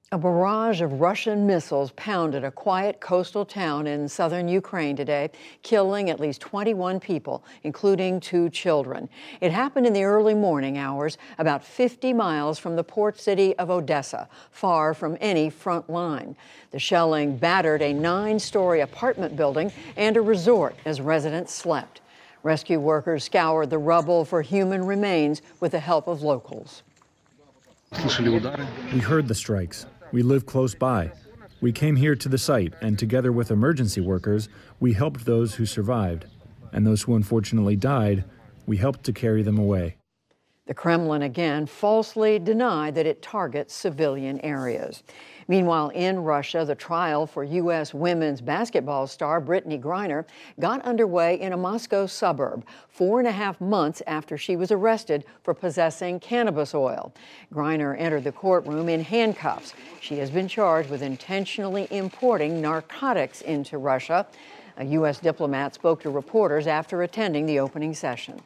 A barrage of Russian missiles pounded a quiet coastal town in southern Ukraine today, killing at least 21 people, including 2 children. It happened in the early morning hours, about 50 miles from the port city of Odessa, far from any front line. The shelling battered a 9-story apartment building and a resort as residents slept. Rescue workers scoured the rubble for human remains with the help of locals. We heard the strikes. We live close by. We came here to the site, and together with emergency workers, we helped those who survived. And those who unfortunately died, we helped to carry them away. The Kremlin again falsely denied that it targets civilian areas. Meanwhile, in Russia, the trial for U.S. women's basketball star Brittany Griner got underway in a Moscow suburb 4.5 months after she was arrested for possessing cannabis oil. Griner entered the courtroom in handcuffs. She has been charged with intentionally importing narcotics into Russia. A U.S. diplomat spoke to reporters after attending the opening session.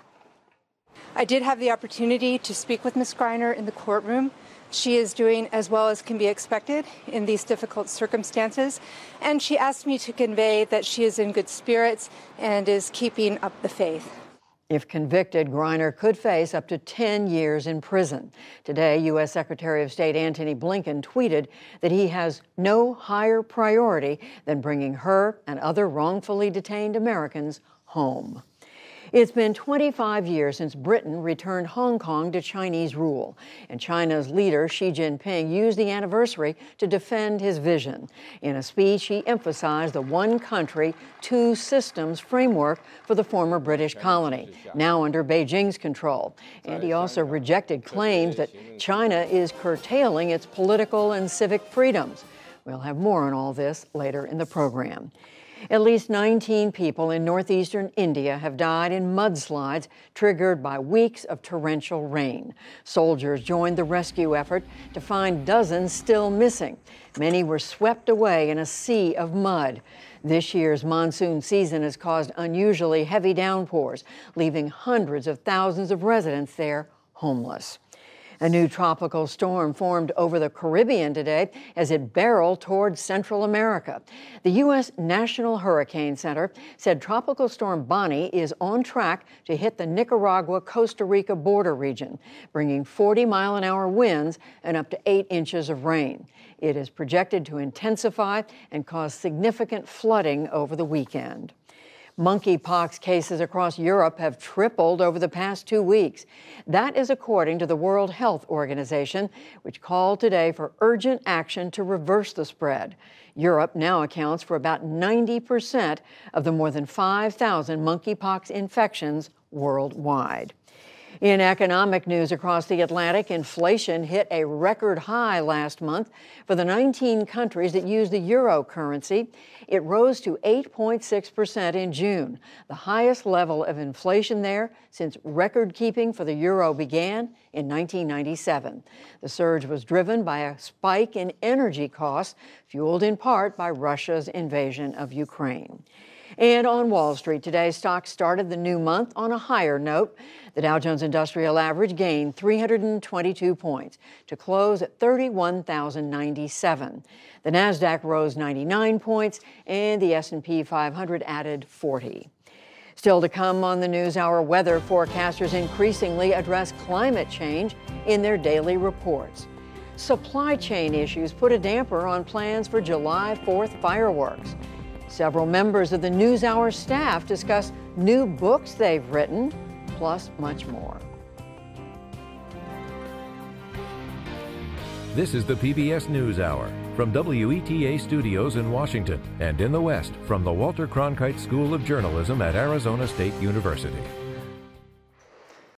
I did have the opportunity to speak with Ms. Griner in the courtroom. She is doing as well as can be expected in these difficult circumstances, and she asked me to convey that she is in good spirits and is keeping up the faith. If convicted, Griner could face up to 10 years in prison. Today, U.S. Secretary of State Antony Blinken tweeted that he has no higher priority than bringing her and other wrongfully detained Americans home. It's been 25 years since Britain returned Hong Kong to Chinese rule, and China's leader Xi Jinping used the anniversary to defend his vision. In a speech, he emphasized the one country, two systems framework for the former British colony, now under Beijing's control. And he also rejected claims that China is curtailing its political and civic freedoms. We'll have more on all this later in the program. At least 19 people in northeastern India have died in mudslides triggered by weeks of torrential rain. Soldiers joined the rescue effort to find dozens still missing. Many were swept away in a sea of mud. This year's monsoon season has caused unusually heavy downpours, leaving hundreds of thousands of residents there homeless. A new tropical storm formed over the Caribbean today as it barreled towards Central America. The U.S. National Hurricane Center said Tropical Storm Bonnie is on track to hit the Nicaragua-Costa Rica border region, bringing 40-mile-an-hour winds and up to 8 inches of rain. It is projected to intensify and cause significant flooding over the weekend. Monkeypox cases across Europe have tripled over the past 2 weeks. That is according to the World Health Organization, which called today for urgent action to reverse the spread. Europe now accounts for about 90% of the more than 5,000 monkeypox infections worldwide. In economic news across the Atlantic, inflation hit a record high last month for the 19 countries that use the euro currency. It rose to 8.6% in June, the highest level of inflation there since record-keeping for the euro began in 1997. The surge was driven by a spike in energy costs, fueled in part by Russia's invasion of Ukraine. And on Wall Street today, stocks started the new month on a higher note. The Dow Jones Industrial Average gained 322 points to close at 31,097. The Nasdaq rose 99 points, and the S&P 500 added 40. Still to come on the NewsHour, weather forecasters increasingly address climate change in their daily reports. Supply chain issues put a damper on plans for July 4th fireworks. Several members of the NewsHour staff discuss new books they've written, plus much more. This is the PBS NewsHour from WETA Studios in Washington and in the West from the Walter Cronkite School of Journalism at Arizona State University.